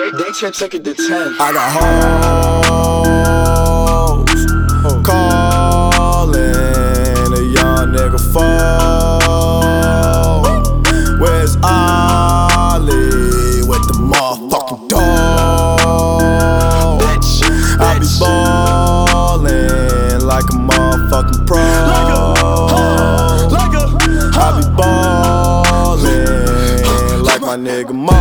They took it to 10. I got hoes calling a young nigga phone. Where's Ollie with the motherfucking dog? I be ballin' like a motherfucking pro. I be ballin' like my nigga Mo.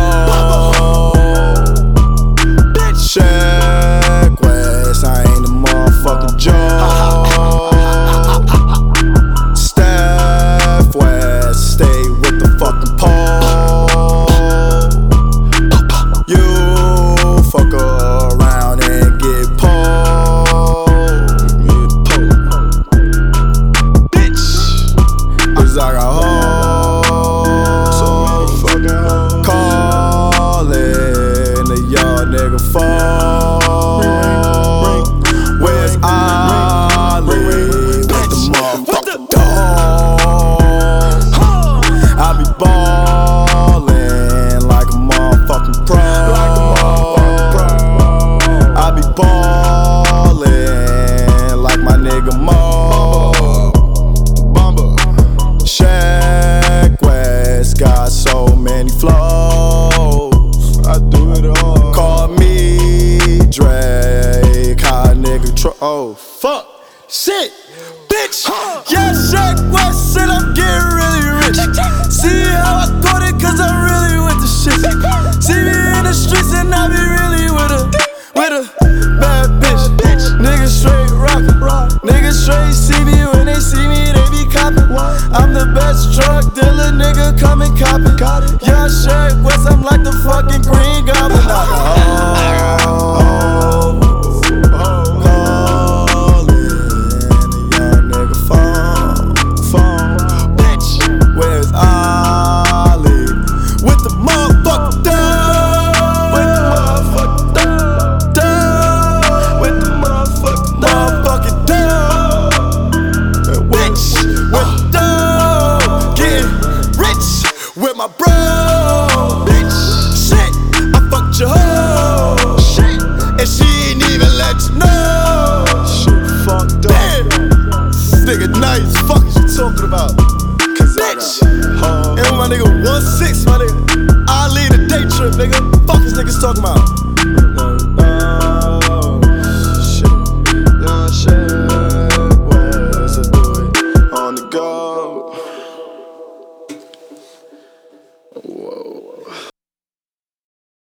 Check West, I ain't a motherfucking joke. Steph West, stay with the fucking pole. You fuck around and get pulled. Bitch, 'cause I got hoes calling a young nigga phone. Where's Ollie with the motherfucking dog? I be ballin' like a motherfucking pro. I be ballin' like my nigga Mo. Check West got so many flows. I do it all. Call me Drake, how a nigga oh fuck, shit, bitch. Yeah, Check West said I'm getting really rich. See how I got it, 'cause I'm really with the shit. See me in the streets and I be really with a bad bitch. Niggas straight rockin', niggas straight see me when they see me, they be coppin'. I'm the best drug dealer, nigga, come and cop it. Yeah, Check West, I'm like the fucking Green Goblin. With my bro, bitch, shit, I fucked your hoe, shit, and she ain't even let you know. Shit fucked up. Damn. Nigga nice, fuck is you talking about? Cause bitch, and my nigga 1-6, my nigga, I lead a day trip, nigga. Fuck is niggas talking about? Shit, nah, shit, where's I do it on the go? Whoa.